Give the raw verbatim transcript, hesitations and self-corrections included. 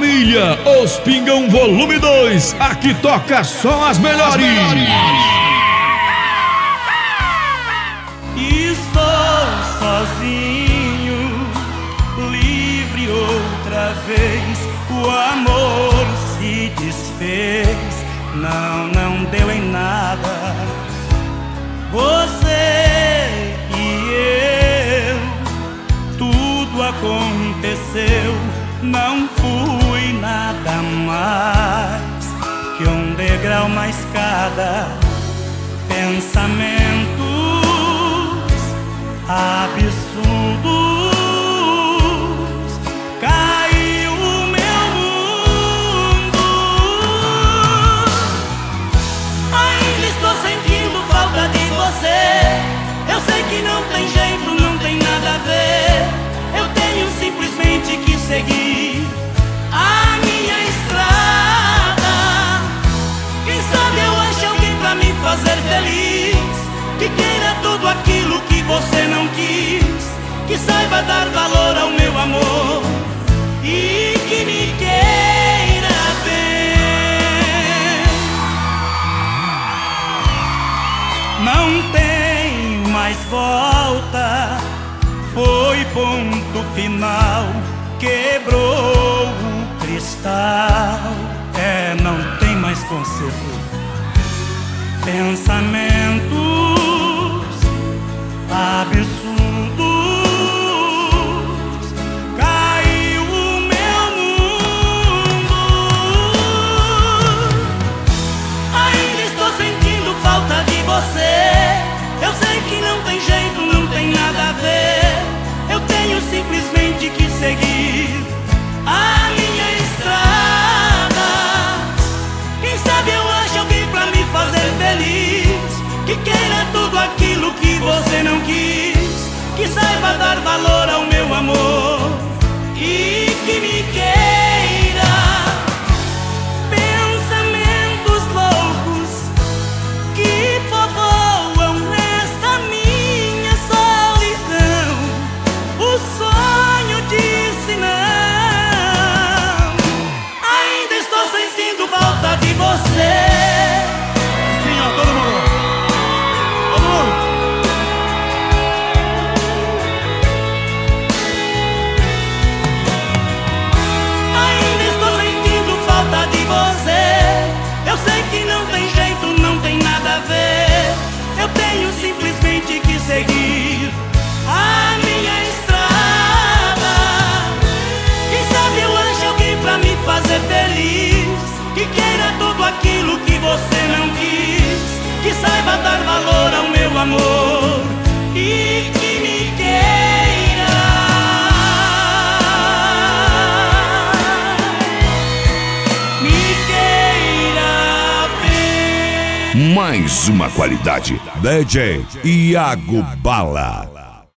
família, Os Pingão Volume dois, aqui toca só as melhores. Estou sozinho, livre outra vez, o amor se desfez, não, não deu em nada. Você e eu, tudo aconteceu, não fui nada mais que um degrau, uma escada, pensamentos absurdos. Caiu o meu mundo. Ainda estou sentindo falta de você. Eu sei que não tem jeito, não tem nada a ver. Eu tenho simplesmente que seguir a minha estrada. Quem sabe eu acho alguém pra me fazer feliz, que queira tudo aquilo que você não quis, que saiba dar valor ao meu amor e que me queira bem. Não tem mais volta, foi ponto final, quebrou o cristal. É, não tem mais conserto. Pensamentos absurdos. Caiu o meu mundo. Ainda estou sentindo falta de você. Eu sei que não tem jeito, não tem nada a ver. Eu tenho simplesmente que seguir a minha estrada. Quem sabe eu acho alguém pra me fazer feliz, que queira tudo aquilo que você não quis, que saiba dar valor ao meu amor e que me queira. Pensamentos loucos que povoam nesta minha solidão. O sonho disse não. Ainda estou sentindo falta de você. Sim, ó, todo mundo. Simplesmente que seguir a minha estrada. Quem sabe eu acho alguém pra me fazer feliz, que queira tudo aquilo que você não quis, que saiba dar valor ao meu amor e que me queira. Me queira bem. Mais uma qualidade, D J Iago Bala.